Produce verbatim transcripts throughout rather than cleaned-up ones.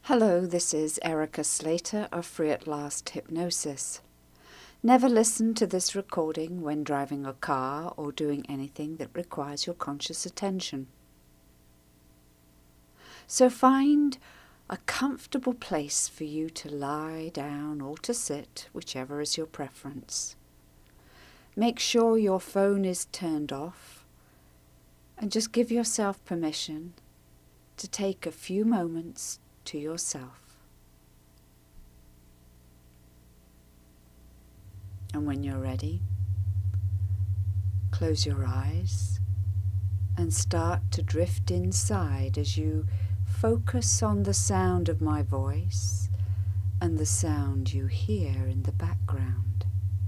Hello, this is Erica Slater of Free at Last Hypnosis. Never listen to this recording when driving a car or doing anything that requires your conscious attention. So find a comfortable place for you to lie down or to sit, whichever is your preference. Make sure your phone is turned off and just give yourself permission to take a few moments to yourself. And when you're ready, close your eyes and start to drift inside as you focus on the sound of my voice and the sound you hear in the background.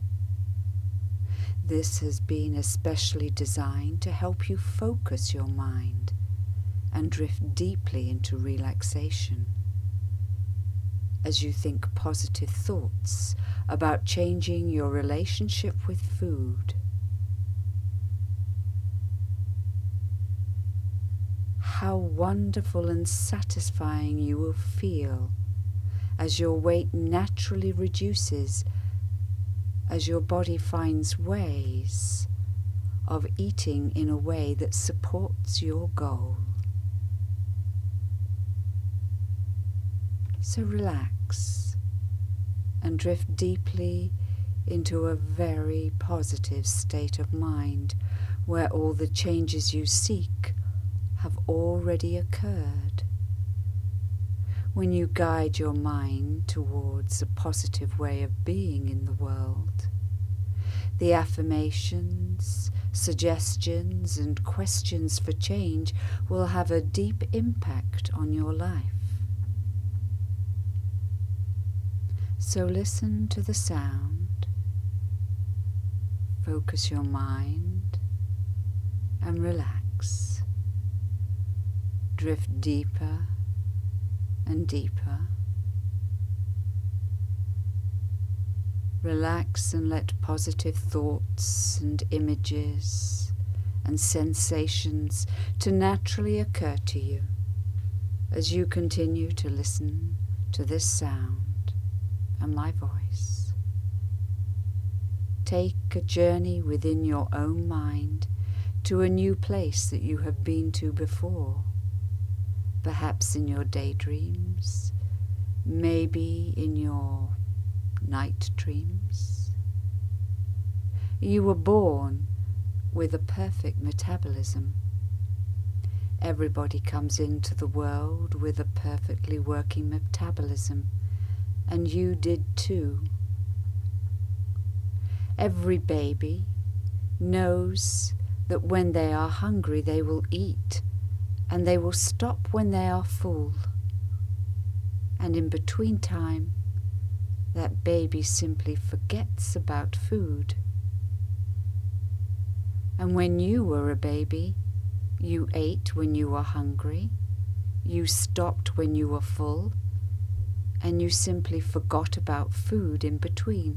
This has been especially designed to help you focus your mind and drift deeply into relaxation as you think positive thoughts about changing your relationship with food. How wonderful and satisfying you will feel as your weight naturally reduces, as your body finds ways of eating in a way that supports your goal. So relax and drift deeply into a very positive state of mind where all the changes you seek have already occurred. When you guide your mind towards a positive way of being in the world, the affirmations, suggestions, and questions for change will have a deep impact on your life. So listen to the sound, focus your mind, and relax. Drift deeper and deeper. Relax and let positive thoughts and images and sensations to naturally occur to you as you continue to listen to this sound and my voice. Take a journey within your own mind to a new place that you have been to before, perhaps in your daydreams, maybe in your night dreams. You were born with a perfect metabolism. Everybody comes into the world with a perfectly working metabolism, and you did too. Every baby knows that when they are hungry they will eat, and they will stop when they are full. And in between time, that baby simply forgets about food. And when you were a baby, you ate when you were hungry, you stopped when you were full, and you simply forgot about food in between.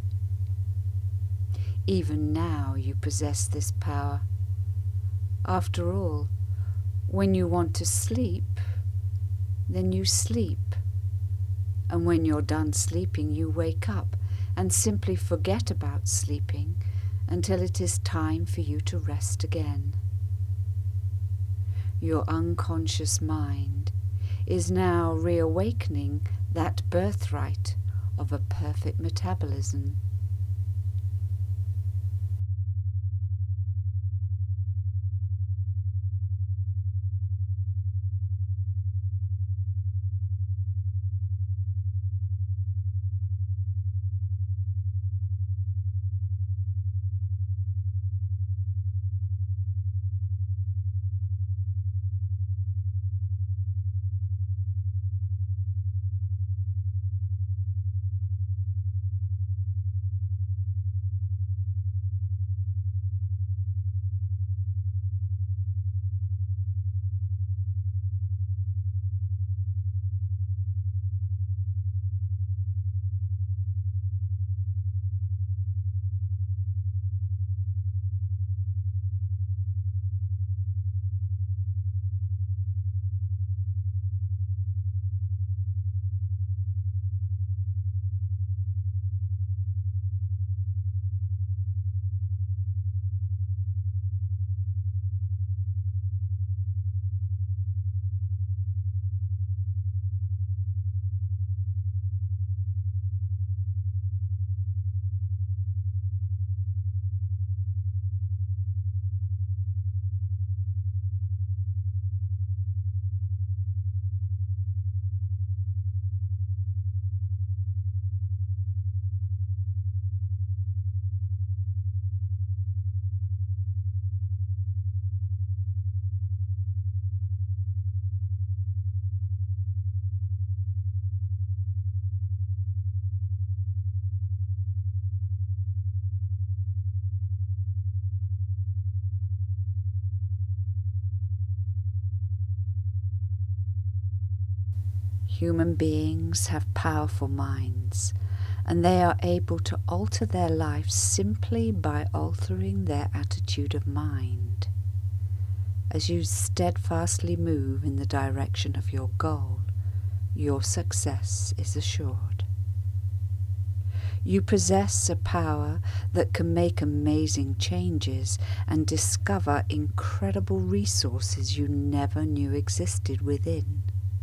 Even now you possess this power. After all, when you want to sleep, then you sleep. And when you're done sleeping, you wake up and simply forget about sleeping until it is time for you to rest again. Your unconscious mind is now reawakening that birthright of a perfect metabolism. Human beings have powerful minds, and they are able to alter their lives simply by altering their attitude of mind. As you steadfastly move in the direction of your goal, your success is assured. You possess a power that can make amazing changes and discover incredible resources you never knew existed within.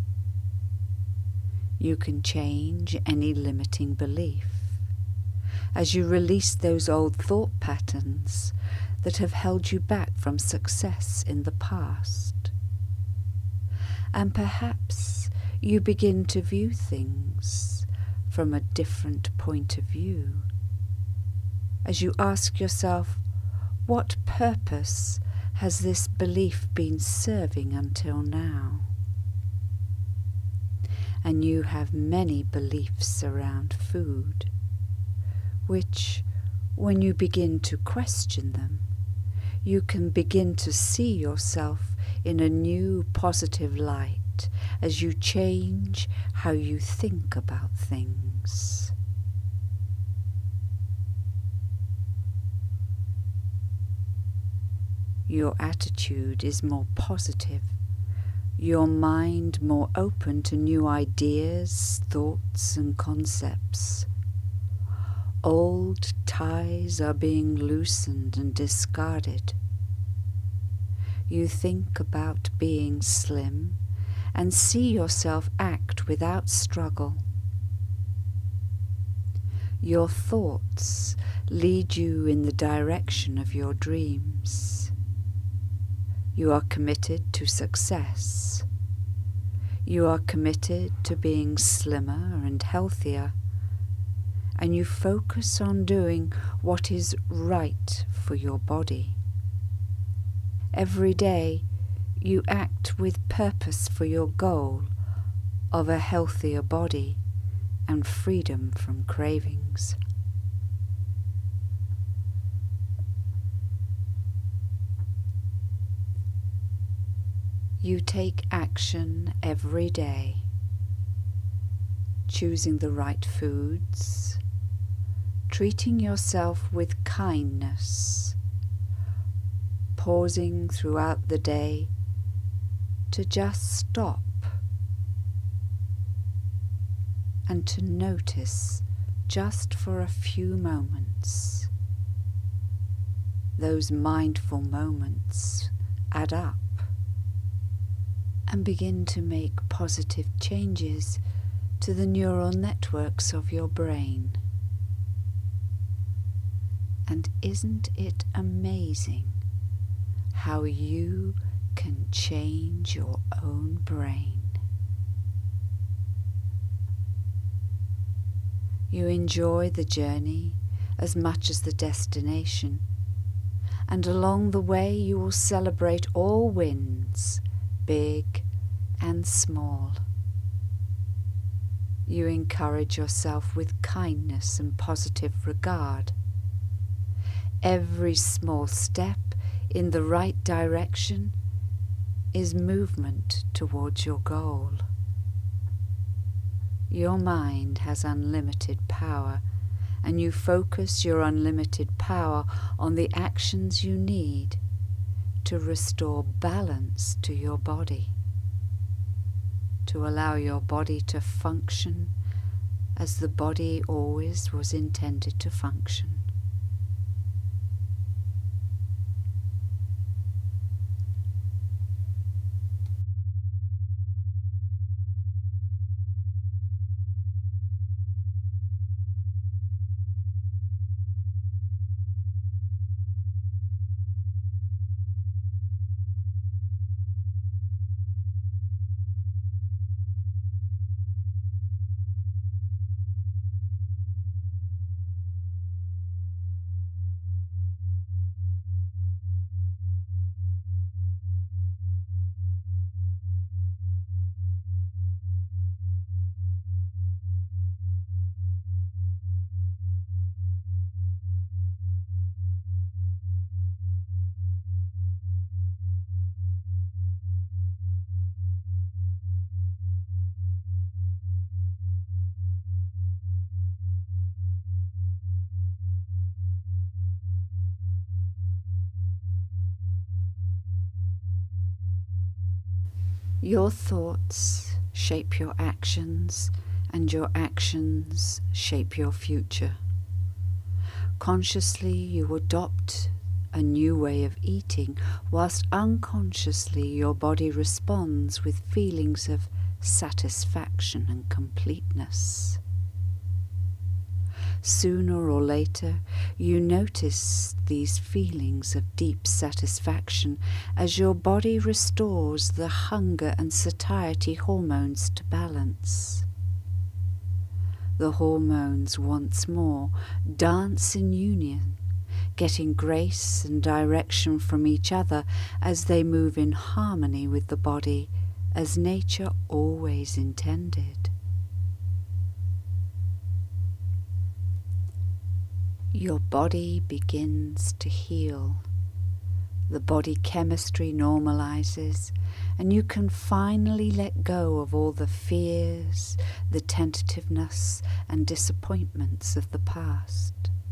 You can change any limiting belief as you release those old thought patterns that have held you back from success in the past. And perhaps you begin to view things from a different point of view as you ask yourself, what purpose has this belief been serving until now? And you have many beliefs around food, which, when you begin to question them, you can begin to see yourself in a new positive light as you change how you think about things. Your attitude is more positive, your mind more open to new ideas, thoughts, and concepts. Old ties are being loosened and discarded. You think about being slim and see yourself act without struggle. Your thoughts lead you in the direction of your dreams. You are committed to success. You are committed to being slimmer and healthier, and you focus on doing what is right for your body. Every day, you act with purpose for your goal of a healthier body and freedom from cravings. You take action every day, choosing the right foods, treating yourself with kindness, pausing throughout the day to just stop and to notice just for a few moments. Those mindful moments add up and begin to make positive changes to the neural networks of your brain. And isn't it amazing how you can change your own brain? You enjoy the journey as much as the destination, and along the way you will celebrate all wins, big and small. You encourage yourself with kindness and positive regard. Every small step in the right direction is movement towards your goal. Your mind has unlimited power, and you focus your unlimited power on the actions you need to restore balance to your body, to allow your body to function as the body always was intended to function. Your thoughts shape your actions, and your actions shape your future. Consciously you adopt a new way of eating, whilst unconsciously your body responds with feelings of satisfaction and completeness. Sooner or later, you notice these feelings of deep satisfaction as your body restores the hunger and satiety hormones to balance. The hormones once more dance in union, getting grace and direction from each other as they move in harmony with the body, as nature always intended. Your body begins to heal. The body chemistry normalizes, and you can finally let go of all the fears, the tentativeness, and disappointments of the past.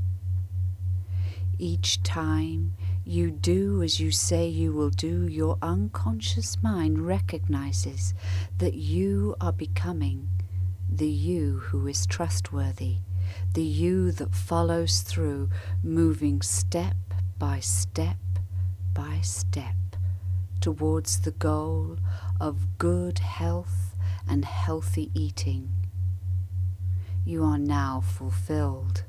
Each time you do as you say you will do, your unconscious mind recognizes that you are becoming the you who is trustworthy, the you that follows through, moving step by step by step towards the goal of good health and healthy eating. You are now fulfilled.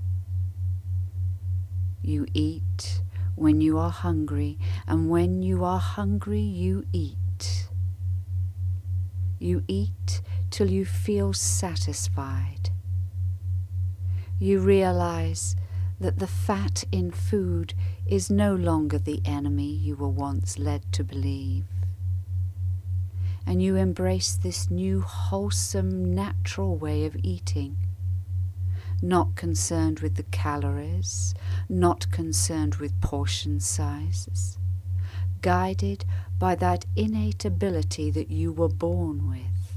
You eat when you are hungry, and when you are hungry you eat. You eat till you feel satisfied. You realize that the fat in food is no longer the enemy you were once led to believe. And you embrace this new wholesome, natural way of eating, not concerned with the calories, not concerned with portion sizes, guided by that innate ability that you were born with.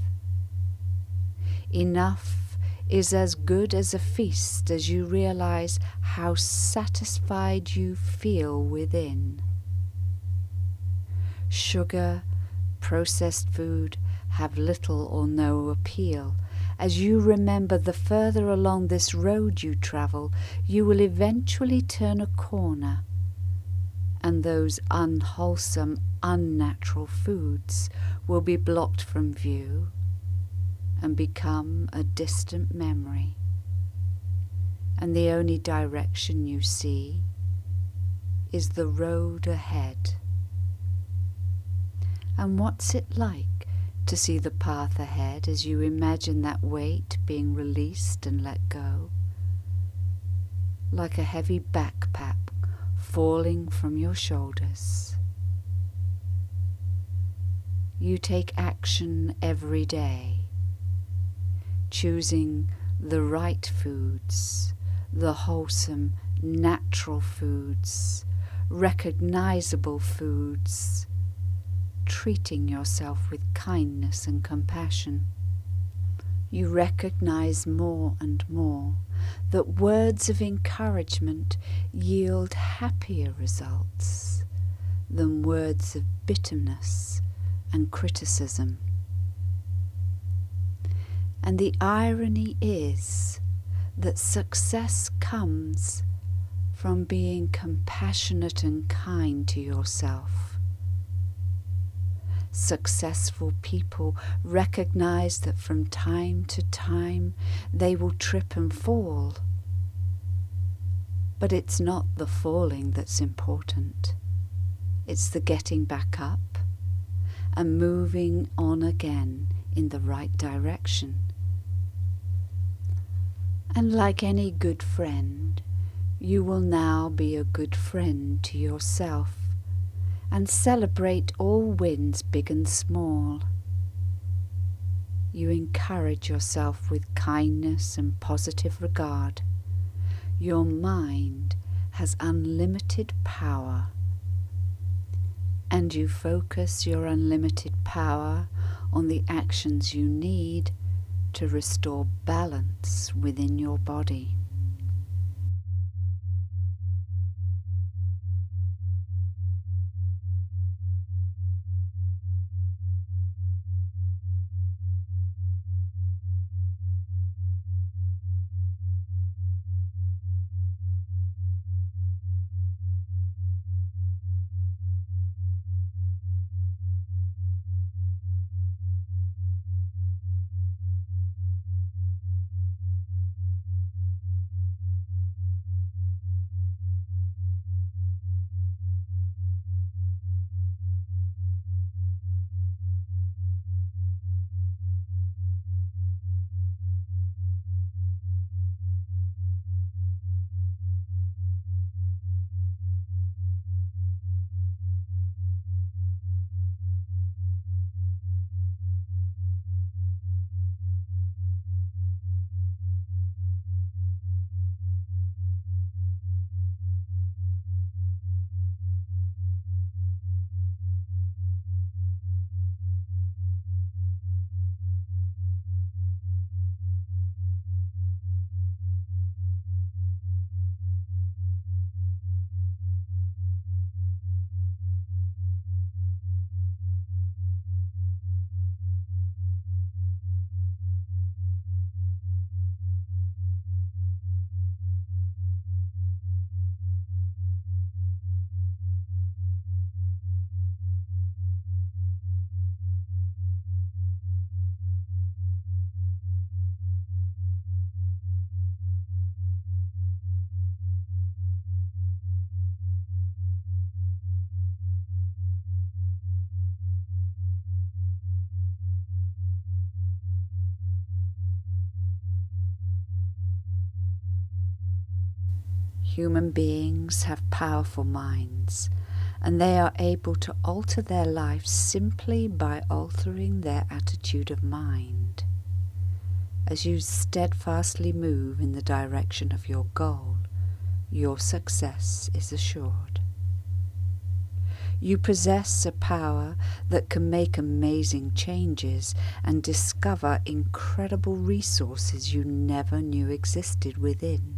Enough is as good as a feast as you realize how satisfied you feel within. Sugar, processed food have little or no appeal. As you remember, the further along this road you travel, you will eventually turn a corner, and those unwholesome, unnatural foods will be blocked from view and become a distant memory. And the only direction you see is the road ahead. And what's it like to see the path ahead as you imagine that weight being released and let go? Like a heavy backpack falling from your shoulders. You take action every day, choosing the right foods, the wholesome, natural foods, recognizable foods, treating yourself with kindness and compassion. You recognize more and more that words of encouragement yield happier results than words of bitterness and criticism. And the irony is that success comes from being compassionate and kind to yourself. Successful people recognize that from time to time they will trip and fall. But it's not the falling that's important. It's the getting back up and moving on again in the right direction. And like any good friend, you will now be a good friend to yourself and celebrate all wins, big and small. You encourage yourself with kindness and positive regard. Your mind has unlimited power, and you focus your unlimited power on the actions you need to restore balance within your body. Human beings have powerful minds, and they are able to alter their lives simply by altering their attitude of mind. As you steadfastly move in the direction of your goal, your success is assured. You possess a power that can make amazing changes and discover incredible resources you never knew existed within.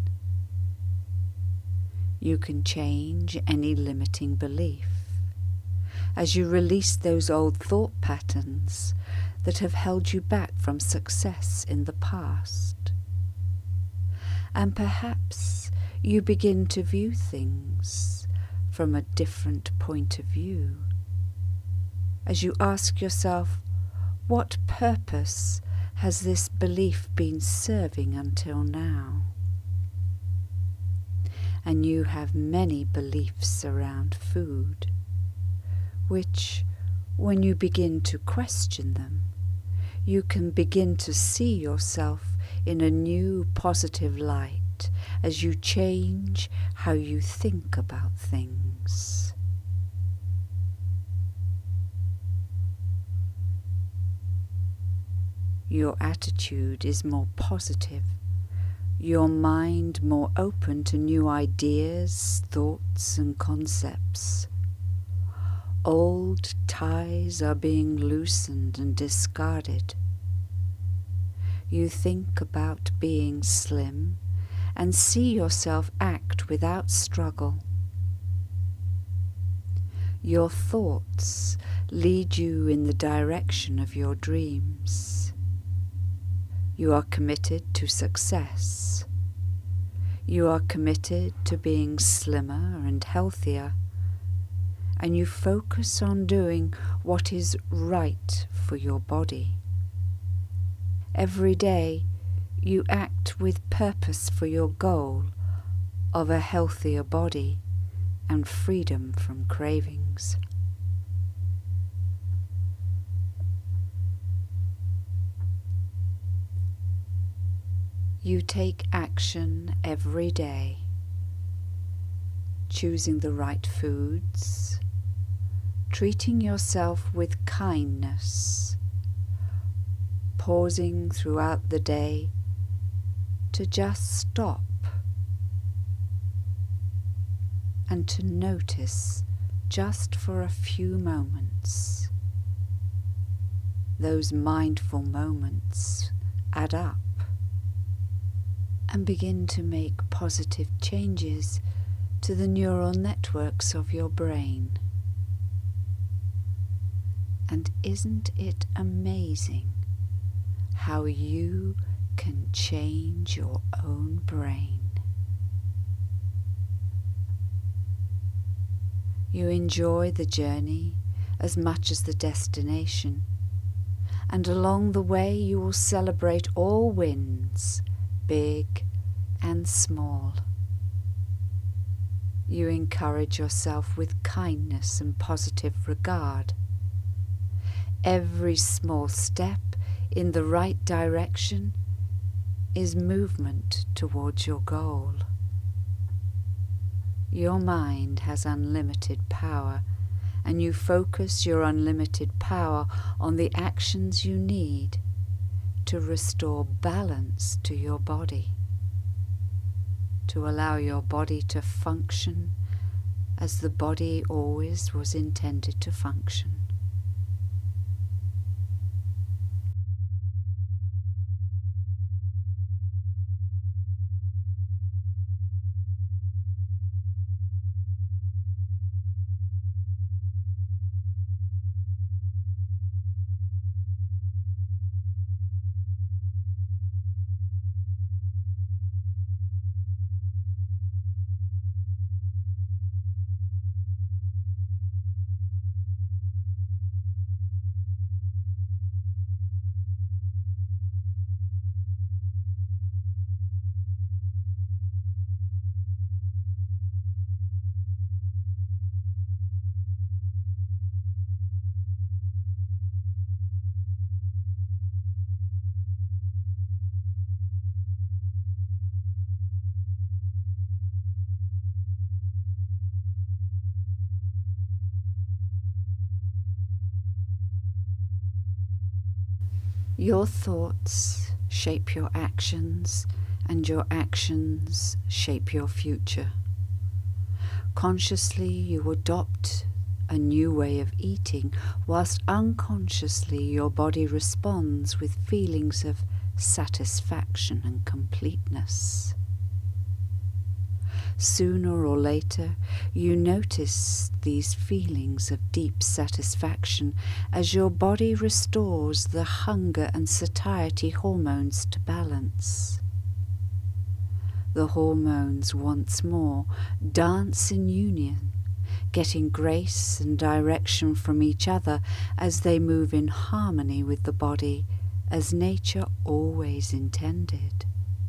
You can change any limiting belief as you release those old thought patterns that have held you back from success in the past. And perhaps you begin to view things from a different point of view as you ask yourself, what purpose has this belief been serving until now? And you have many beliefs around food, which, when you begin to question them, you can begin to see yourself in a new positive light as you change how you think about things. Your attitude is more positive, your mind more open to new ideas, thoughts, and concepts. Old ties are being loosened and discarded. You think about being slim and see yourself act without struggle. Your thoughts lead you in the direction of your dreams. You are committed to success. You are committed to being slimmer and healthier, and you focus on doing what is right for your body. Every day, you act with purpose for your goal of a healthier body and freedom from cravings. You take action every day, choosing the right foods, treating yourself with kindness, pausing throughout the day to just stop and to notice just for a few moments. Those mindful moments add up and begin to make positive changes to the neural networks of your brain. And isn't it amazing how you can change your own brain? You enjoy the journey as much as the destination, and along the way you will celebrate all wins, big and small. You encourage yourself with kindness and positive regard. Every small step in the right direction is movement towards your goal. Your mind has unlimited power, and you focus your unlimited power on the actions you need to restore balance to your body, to allow your body to function as the body always was intended to function. Your thoughts shape your actions, and your actions shape your future. Consciously you adopt a new way of eating, whilst unconsciously your body responds with feelings of satisfaction and completeness. Sooner or later, you notice these feelings of deep satisfaction as your body restores the hunger and satiety hormones to balance. The hormones once more dance in union, getting grace and direction from each other as they move in harmony with the body, as nature always intended.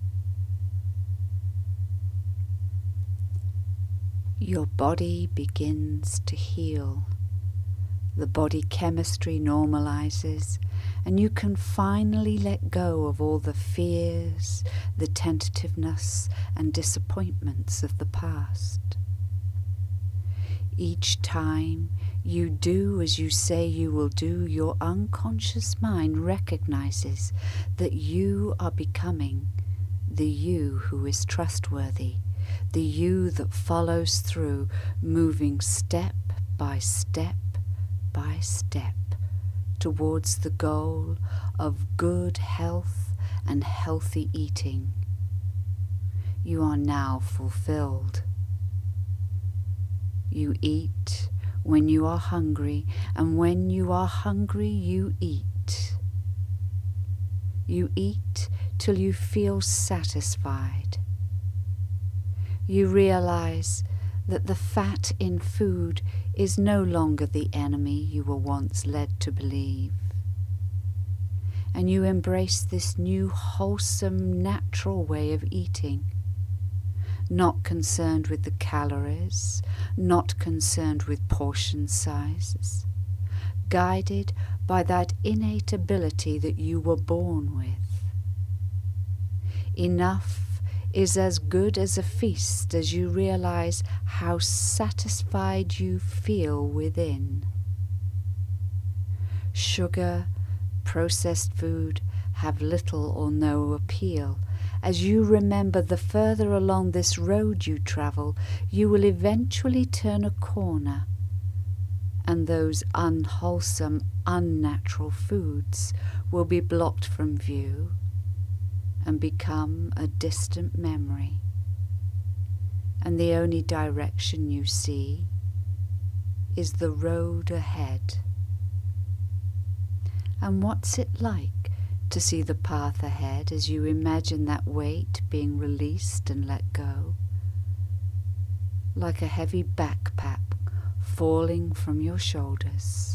Your body begins to heal. The body chemistry normalizes, and you can finally let go of all the fears, the tentativeness, and disappointments of the past. Each time you do as you say you will do, your unconscious mind recognizes that you are becoming the you who is trustworthy, the you that follows through, moving step by step by step towards the goal of good health and healthy eating. You are now fulfilled. You eat when you are hungry, and when you are hungry you eat. You eat till you feel satisfied. You realize that the fat in food is no longer the enemy you were once led to believe. And you embrace this new wholesome, natural way of eating, not concerned with the calories, not concerned with portion sizes, guided by that innate ability that you were born with. Enough is as good as a feast as you realize how satisfied you feel within. Sugar, processed food have little or no appeal. As you remember, the further along this road you travel, you will eventually turn a corner, and those unwholesome, unnatural foods will be blocked from view and become a distant memory. And the only direction you see is the road ahead. And what's it like to see the path ahead as you imagine that weight being released and let go? Like a heavy backpack falling from your shoulders.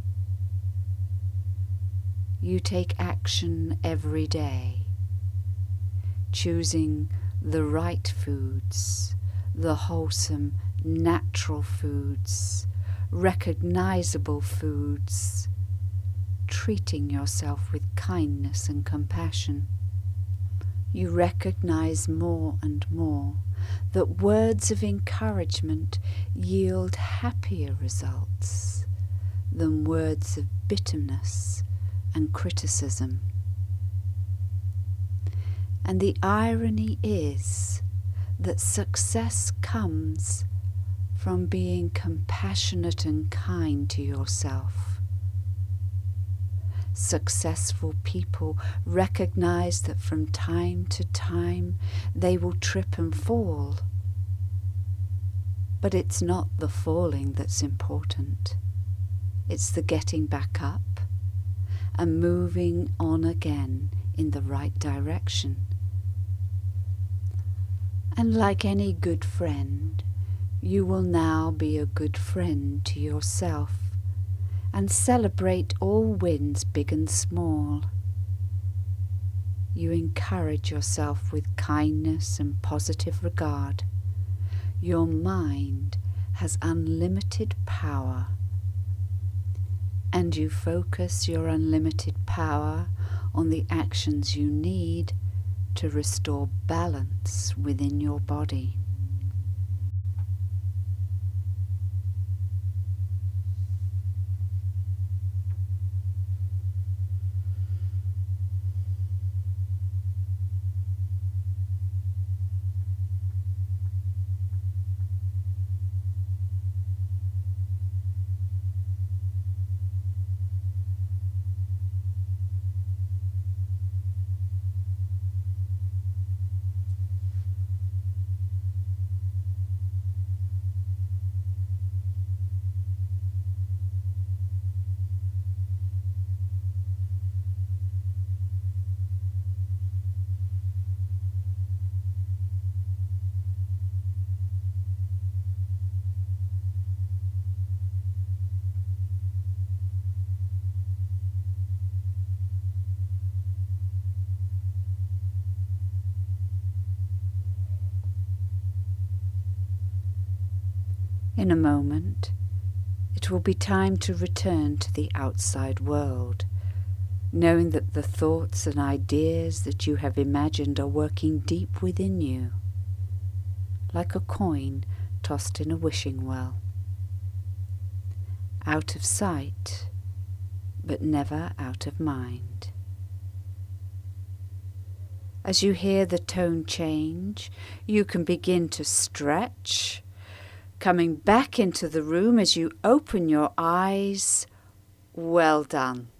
You take action every day, choosing the right foods, the wholesome, natural foods, recognizable foods, treating yourself with kindness and compassion. You recognize more and more that words of encouragement yield happier results than words of bitterness and criticism. And the irony is that success comes from being compassionate and kind to yourself. Successful people recognize that from time to time they will trip and fall. But it's not the falling that's important. It's the getting back up and moving on again in the right direction. And like any good friend, you will now be a good friend to yourself and celebrate all wins, big and small. You encourage yourself with kindness and positive regard. Your mind has unlimited power, and you focus your unlimited power on the actions you need to restore balance within your body. In a moment, it will be time to return to the outside world, knowing that the thoughts and ideas that you have imagined are working deep within you, like a coin tossed in a wishing well. Out of sight, but never out of mind. As you hear the tone change, you can begin to stretch, coming back into the room as you open your eyes. Well done.